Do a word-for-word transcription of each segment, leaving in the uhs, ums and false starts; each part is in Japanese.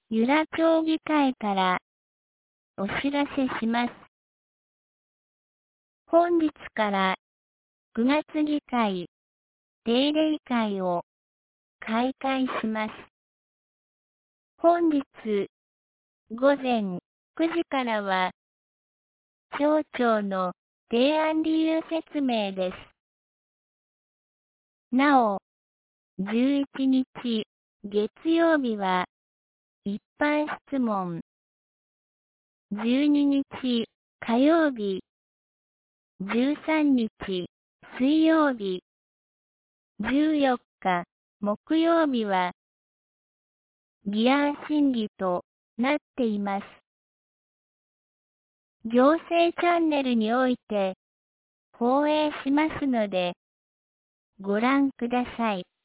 由良町議会からお知らせします。本日からくがつ議会定例会を開会します。本日午前くじからは町長の提案理由説明です。なお、じゅういちにち月曜日は一般質問、じゅうににち火曜日、じゅうさんにち水曜日、じゅうよっか木曜日は議案審議となっています。行政チャンネルにおいて放映しますのでご覧ください。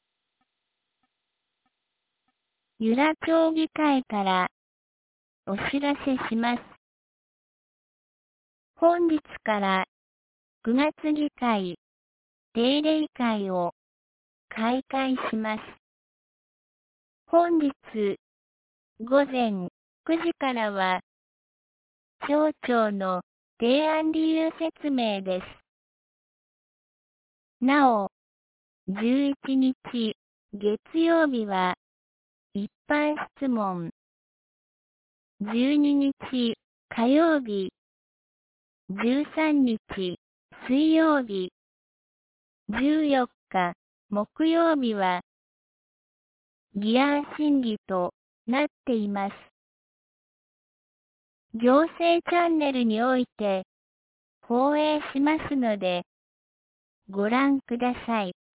由良町議会からお知らせします。本日からくがつ議会定例会を開会します。本日午前くじからは町長の提案理由説明です。なお、じゅういちにち月曜日は一般質問、じゅうににち火曜日、じゅうさんにち水曜日、じゅうよっか木曜日は議案審議となっています。行政チャンネルにおいて放映しますのでご覧ください。